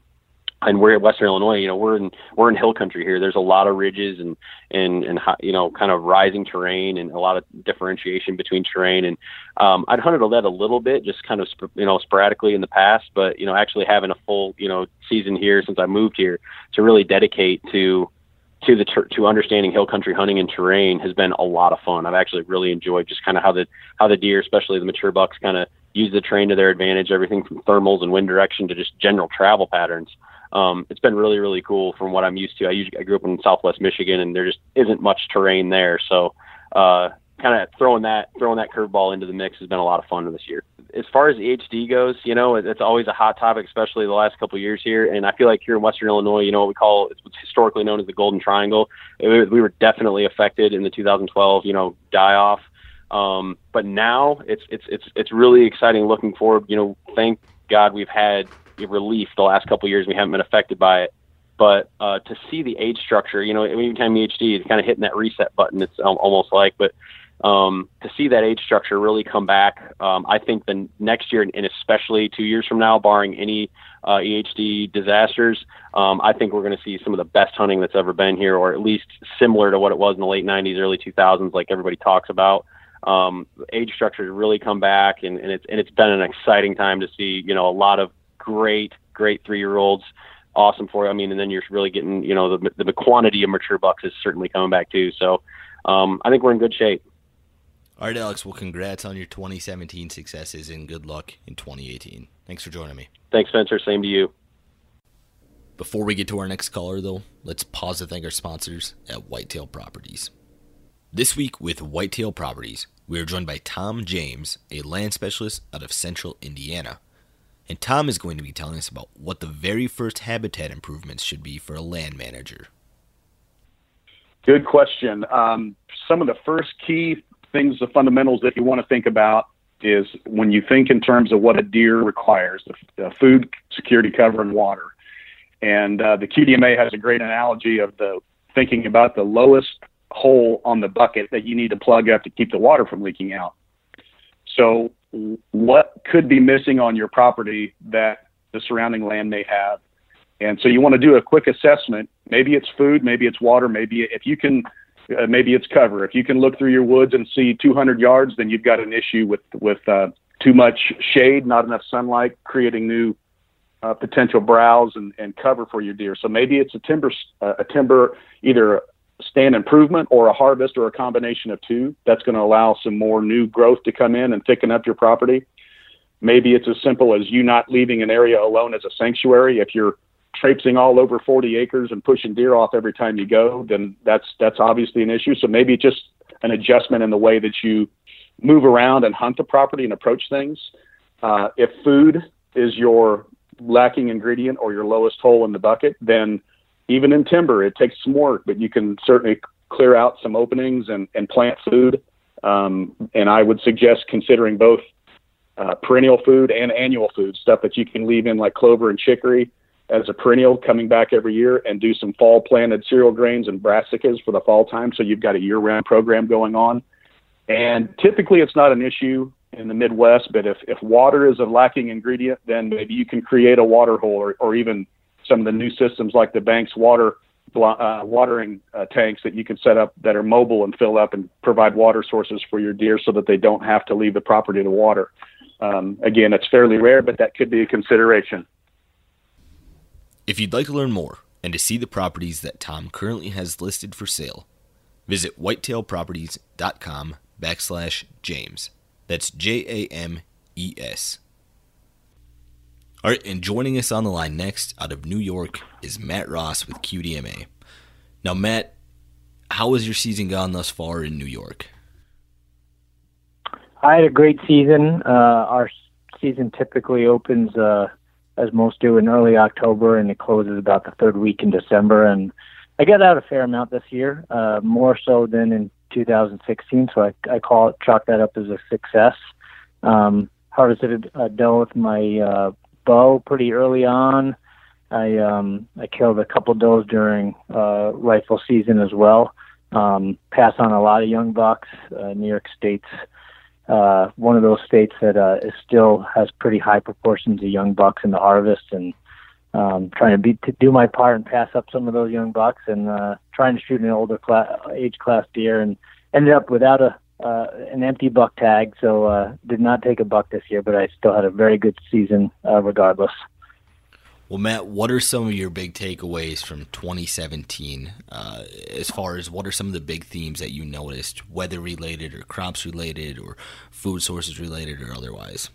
and we're in Western Illinois, we're in hill country here. There's a lot of ridges and kind of rising terrain and a lot of differentiation between terrain. And I'd hunted that a little bit, just kind of sporadically in the past, but actually having a full season here since I moved here to really dedicate to understanding hill country hunting and terrain has been a lot of fun. I've actually really enjoyed just kind of how the deer, especially the mature bucks, kind of use the terrain to their advantage, everything from thermals and wind direction to just general travel patterns. It's been really, really cool from what I'm used to. I grew up in Southwest Michigan, and there just isn't much terrain there. So, kind of throwing that curveball into the mix has been a lot of fun this year. As far as the HD goes, it's always a hot topic, especially the last couple of years here. And I feel like here in Western Illinois, what we call, it's historically known as the Golden Triangle. We were definitely affected in the 2012, die off. But now it's really exciting looking forward. Thank God we've had relief the last couple of years. We haven't been affected by it, but to see the age structure, anytime you HD is kind of hitting that reset button, it's almost like, but To see that age structure really come back, I think the next year, and especially 2 years from now, barring any EHD disasters, I think we're going to see some of the best hunting that's ever been here, or at least similar to what it was in the late 90s, early 2000s, like everybody talks about. Age structures really come back, and it's been an exciting time to see, a lot of great 3-year-olds. Awesome for you. I mean, and then you're really getting, the quantity of mature bucks is certainly coming back too. So I think we're in good shape. All right, Alex. Well, congrats on your 2017 successes and good luck in 2018. Thanks for joining me. Thanks, Spencer. Same to you. Before we get to our next caller, though, let's pause to thank our sponsors at Whitetail Properties. This week with Whitetail Properties, we are joined by Tom James, a land specialist out of central Indiana. And Tom is going to be telling us about what the very first habitat improvements should be for a land manager. Good question. Some of the first key things, the fundamentals that you want to think about is when you think in terms of what a deer requires, the food, security, cover, and water. And the QDMA has a great analogy of thinking about the lowest hole on the bucket that you need to plug up to keep the water from leaking out. So what could be missing on your property that the surrounding land may have? And so you want to do a quick assessment. Maybe it's food, maybe it's water, maybe it's cover. If you can look through your woods and see 200 yards, then you've got an issue with too much shade, not enough sunlight, creating new potential browse and cover for your deer. So maybe it's a timber, either stand improvement or a harvest or a combination of two. That's going to allow some more new growth to come in and thicken up your property. Maybe it's as simple as you not leaving an area alone as a sanctuary. If you're traipsing all over 40 acres and pushing deer off every time you go, then that's obviously an issue. So maybe just an adjustment in the way that you move around and hunt the property and approach things. If food is your lacking ingredient or your lowest hole in the bucket, then even in timber, it takes some work, but you can certainly clear out some openings and plant food. And I would suggest considering both perennial food and annual food, stuff that you can leave in like clover and chicory as a perennial coming back every year, and do some fall planted cereal grains and brassicas for the fall time. So you've got a year-round program going on. And typically it's not an issue in the Midwest, but if water is a lacking ingredient, then maybe you can create a water hole or even some of the new systems like the Banks watering tanks that you can set up that are mobile and fill up and provide water sources for your deer so that they don't have to leave the property to water. Again, it's fairly rare, but that could be a consideration. If you'd like to learn more and to see the properties that Tom currently has listed for sale, visit whitetailproperties.com/James. That's JAMES. All right, and joining us on the line next out of New York is Matt Ross with QDMA. Now, Matt, how has your season gone thus far in New York? I had a great season. Our season typically opens, as most do, in early October, and it closes about the third week in December. And I got out a fair amount this year, more so than in 2016, so I chalk that up as a success. Harvested a doe with my bow pretty early on. I killed a couple does during rifle season as well. Passed on a lot of young bucks. New York State's one of those states that still has pretty high proportions of young bucks in the harvest, and trying to do my part and pass up some of those young bucks, and trying to shoot an older age class deer, and ended up without an empty buck tag, so did not take a buck this year, but I still had a very good season regardless. Well, Matt, what are some of your big takeaways from 2017 as far as what are some of the big themes that you noticed, weather related or crops related or food sources related or otherwise?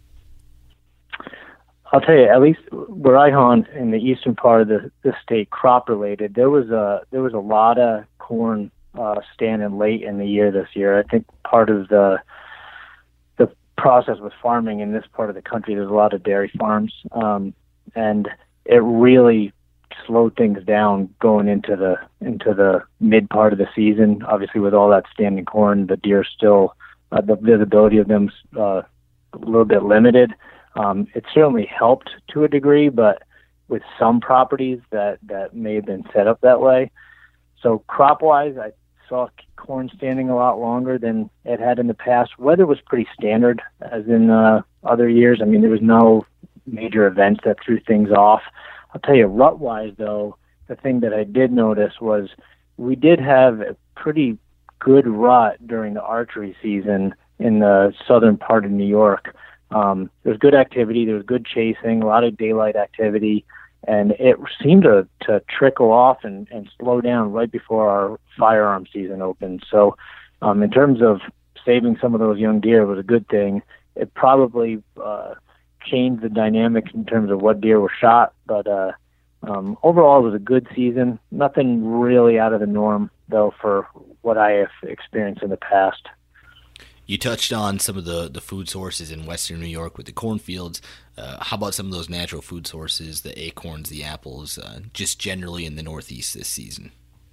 I'll tell you, at least where I hunt in the eastern part of the state, crop related, there was a lot of corn standing late in the year this year. I think part of the process with farming in this part of the country, there's a lot of dairy farms, and it really slowed things down going into the mid part of the season. Obviously, with all that standing corn, the deer still the visibility of them's a little bit limited. It certainly helped to a degree, but with some properties that may have been set up that way. So crop-wise, I'd saw corn standing a lot longer than it had in the past. Weather was pretty standard, as in other years. I mean, there was no major events that threw things off. I'll tell you, rut-wise, though, the thing that I did notice was we did have a pretty good rut during the archery season in the southern part of New York. There was good activity, there was good chasing, a lot of daylight activity, and it seemed to trickle off and slow down right before our firearm season opened. So in terms of saving some of those young deer, it was a good thing. It probably changed the dynamics in terms of what deer were shot, but overall, it was a good season. Nothing really out of the norm, though, for what I have experienced in the past. You touched on some of the food sources in western New York with the cornfields. How about some of those natural food sources, the acorns, the apples, just generally in the Northeast this season?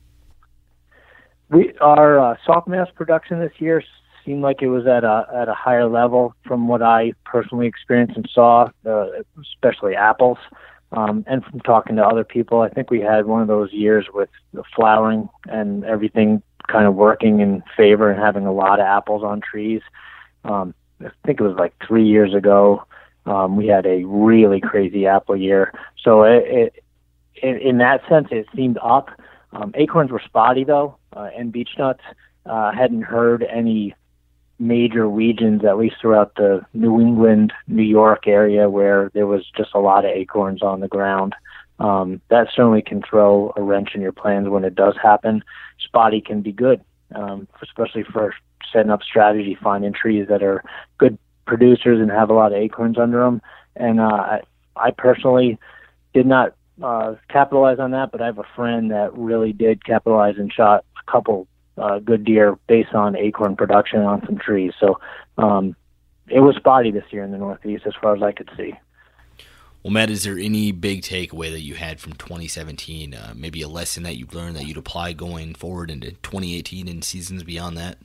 Our soft mass production this year seemed like it was at a higher level from what I personally experienced and saw, especially apples. And from talking to other people, I think we had one of those years with the flowering and everything kind of working in favor and having a lot of apples on trees. I think it was like 3 years ago. We had a really crazy apple year. So in that sense, it seemed up. Acorns were spotty, though, and beech nuts. Hadn't heard any major regions, at least throughout the New England, New York area, where there was just a lot of acorns on the ground. That certainly can throw a wrench in your plans when it does happen. Spotty can be good, especially for setting up strategy, finding trees that are good producers and have a lot of acorns under them. And I personally did not capitalize on that, but I have a friend that really did capitalize and shot a couple good deer based on acorn production on some trees. So it was spotty this year in the Northeast as far as I could see. Well, Matt, is there any big takeaway that you had from 2017? Maybe a lesson that you've learned that you'd apply going forward into 2018 and seasons beyond that?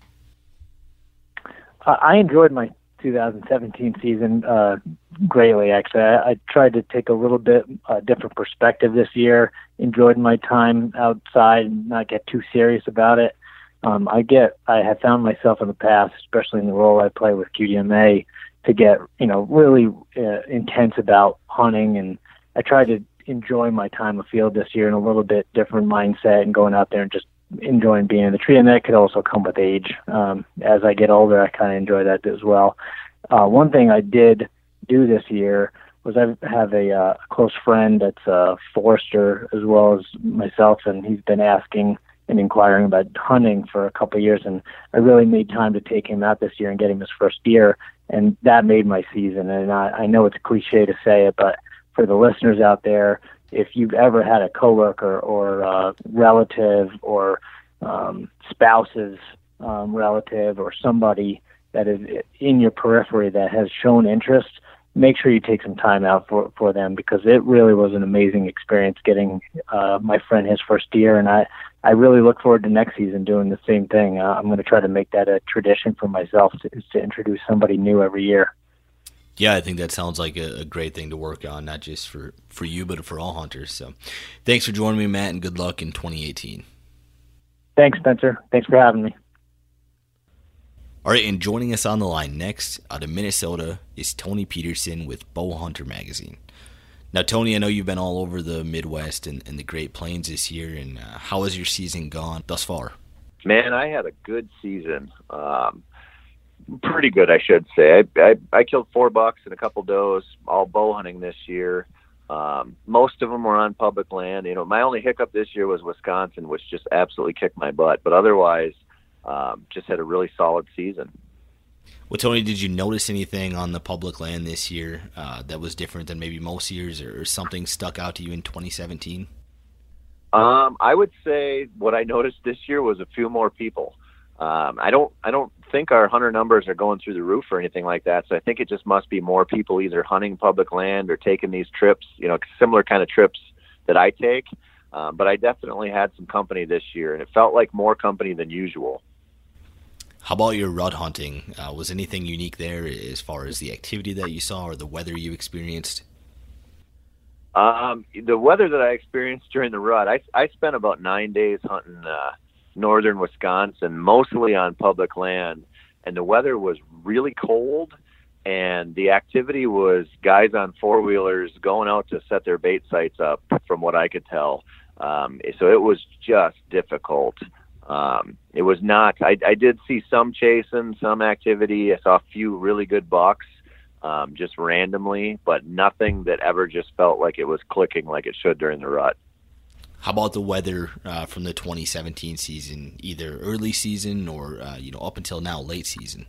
I enjoyed my 2017 season greatly, actually. I tried to take a little bit different perspective this year, enjoyed my time outside and not get too serious about it. I have found myself in the past, especially in the role I play with QDMA, to get, really intense about hunting, and I tried to enjoy my time afield this year in a little bit different mindset and going out there and just enjoying being in the tree, and that could also come with age. As I get older, I kind of enjoy that as well. One thing I did do this year was I have a close friend that's a forester as well as myself, and he's been asking and inquiring about hunting for a couple of years, and I really made time to take him out this year and get him his first deer, and that made my season. And I know it's a cliche to say it, but for the listeners out there, if you've ever had a coworker or relative or spouse's relative or somebody that is in your periphery that has shown interest, make sure you take some time out for them, because it really was an amazing experience getting my friend his first deer, and I really look forward to next season doing the same thing. I'm going to try to make that a tradition for myself to introduce somebody new every year. Yeah, I think that sounds like a great thing to work on, not just for you, but for all hunters. So thanks for joining me, Matt, and good luck in 2018. Thanks, Spencer. Thanks for having me. All right, and joining us on the line next out of Minnesota is Tony Peterson with Bow Hunter Magazine. Now, Tony, I know you've been all over the Midwest and the Great Plains this year, and how has your season gone thus far? Man, I had a good season. Pretty good, I should say. I killed 4 bucks and a couple does, all bow hunting this year. Most of them were on public land. My only hiccup this year was Wisconsin, which just absolutely kicked my butt. But otherwise, just had a really solid season. Well, Tony, did you notice anything on the public land this year that was different than maybe most years, or something stuck out to you in 2017? I would say what I noticed this year was a few more people. I don't think our hunter numbers are going through the roof or anything like that. So I think it just must be more people either hunting public land or taking these trips, similar kind of trips that I take. But I definitely had some company this year, and it felt like more company than usual. How about your rut hunting? Was anything unique there as far as the activity that you saw or the weather you experienced? The weather that I experienced during the rut, I spent about 9 days hunting northern Wisconsin, mostly on public land, and the weather was really cold, and the activity was guys on four-wheelers going out to set their bait sites up, from what I could tell. So it was just difficult. It was not, I did see some chasing, some activity. I saw a few really good bucks, just randomly, but nothing that ever just felt like it was clicking like it should during the rut. How about the weather from the 2017 season, either early season or, up until now, late season?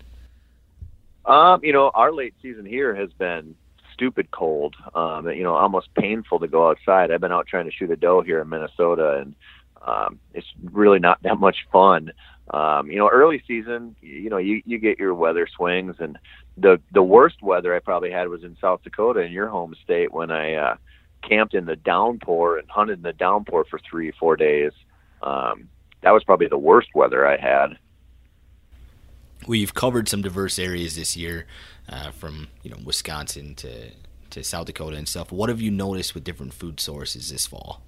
Our late season here has been stupid cold, almost painful to go outside. I've been out trying to shoot a doe here in Minnesota, and it's really not that much fun. Early season, you get your weather swings, and the worst weather I probably had was in South Dakota, in your home state, when I camped in the downpour and hunted in the downpour for 3-4 days. That was probably the worst weather I had. We've covered some diverse areas this year, from Wisconsin to South Dakota and stuff. What have you noticed with different food sources this fall?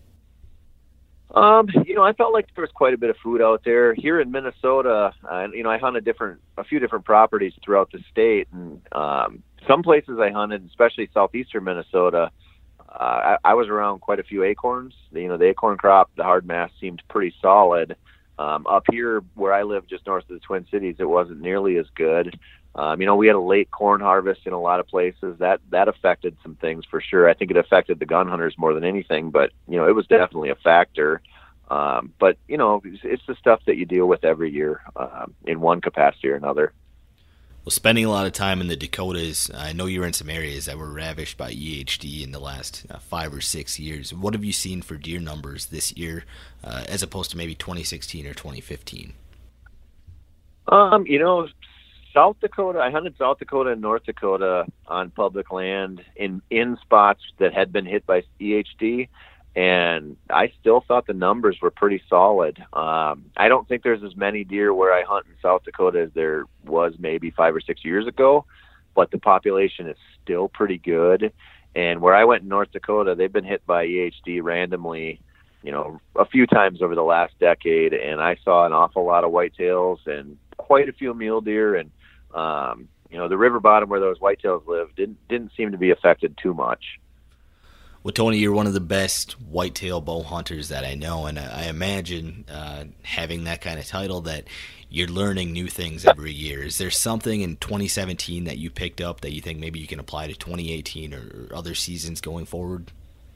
I felt like there was quite a bit of food out there here in Minnesota. I hunted a few different properties throughout the state, and some places I hunted, especially southeastern Minnesota, I was around quite a few acorns. The acorn crop, the hard mass, seemed pretty solid. Up here where I live, just north of the Twin Cities, it wasn't nearly as good. We had a late corn harvest in a lot of places. That affected some things for sure. I think it affected the gun hunters more than anything, but it was definitely a factor. But it's the stuff that you deal with every year, in one capacity or another. Well, spending a lot of time in the Dakotas, I know you're in some areas that were ravished by EHD in the last 5 or 6 years. What have you seen for deer numbers this year, as opposed to maybe 2016 or 2015? South Dakota, I hunted South Dakota and North Dakota on public land in spots that had been hit by EHD, and I still thought the numbers were pretty solid. I don't think there's as many deer where I hunt in South Dakota as there was maybe 5 or 6 years ago, but the population is still pretty good. And where I went in North Dakota, they've been hit by EHD randomly, a few times over the last decade, and I saw an awful lot of whitetails and quite a few mule deer, and the river bottom where those whitetails live didn't seem to be affected too much. Well, Tony, you're one of the best whitetail bow hunters that I know, and I imagine having that kind of title that you're learning new things every year. Is there something in 2017 that you picked up that you think maybe you can apply to 2018 or other seasons going forward?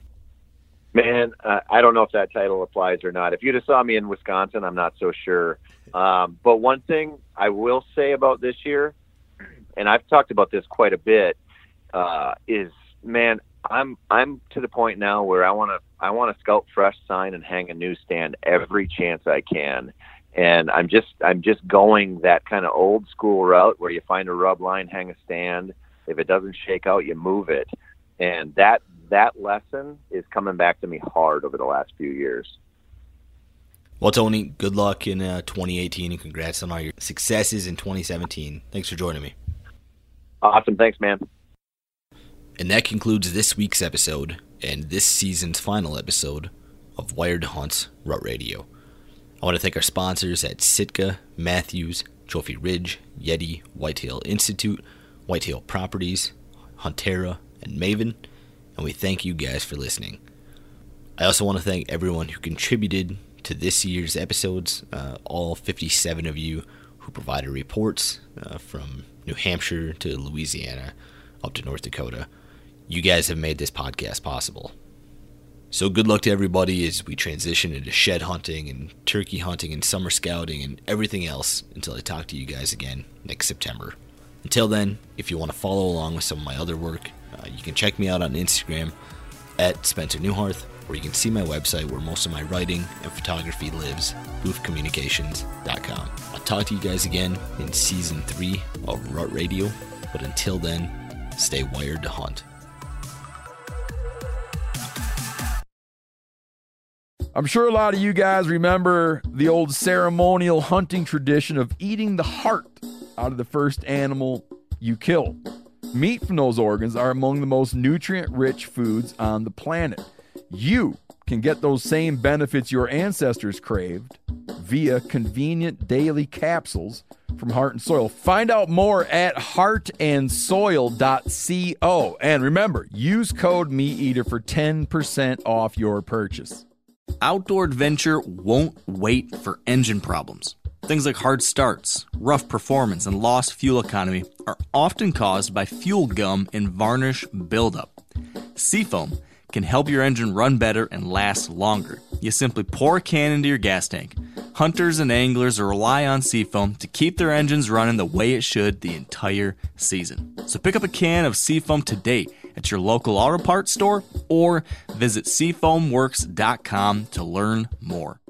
Man, I don't know if that title applies or not. If you just saw me in Wisconsin, I'm not so sure. But one thing I will say about this year, and I've talked about this quite a bit, is, man, I'm to the point now where I want to scout fresh sign and hang a newsstand every chance I can. And I'm just going that kind of old school route where you find a rub line, hang a stand. If it doesn't shake out, you move it. And that lesson is coming back to me hard over the last few years. Well, Tony, good luck in 2018, and congrats on all your successes in 2017. Thanks for joining me. Awesome. Thanks, man. And that concludes this week's episode and this season's final episode of Wired to Hunt's Rut Radio. I want to thank our sponsors at Sitka, Matthews, Trophy Ridge, Yeti, Whitetail Institute, Whitetail Properties, Huntera, and Maven, and we thank you guys for listening. I also want to thank everyone who contributed to this year's episodes, all 57 of you who provided reports from New Hampshire to Louisiana up to North Dakota. You guys have made this podcast possible. So good luck to everybody as we transition into shed hunting and turkey hunting and summer scouting and everything else until I talk to you guys again next September. Until then, if you want to follow along with some of my other work, you can check me out on Instagram at Spencer Newharth, or you can see my website where most of my writing and photography lives, boothcommunications.com. I'll talk to you guys again in Season 3 of Rut Radio, but until then, stay wired to hunt. I'm sure a lot of you guys remember the old ceremonial hunting tradition of eating the heart out of the first animal you kill. Meat from those organs are among the most nutrient-rich foods on the planet. You can get those same benefits your ancestors craved via convenient daily capsules from Heart and Soil. Find out more at heartandsoil.co. And remember, use code MeatEater for 10% off your purchase. Outdoor adventure won't wait for engine problems. Things like hard starts, rough performance, and lost fuel economy are often caused by fuel gum and varnish buildup. Seafoam can help your engine run better and last longer. You simply pour a can into your gas tank. Hunters and anglers rely on Seafoam to keep their engines running the way it should the entire season. So pick up a can of Seafoam today at your local auto parts store or visit seafoamworks.com to learn more.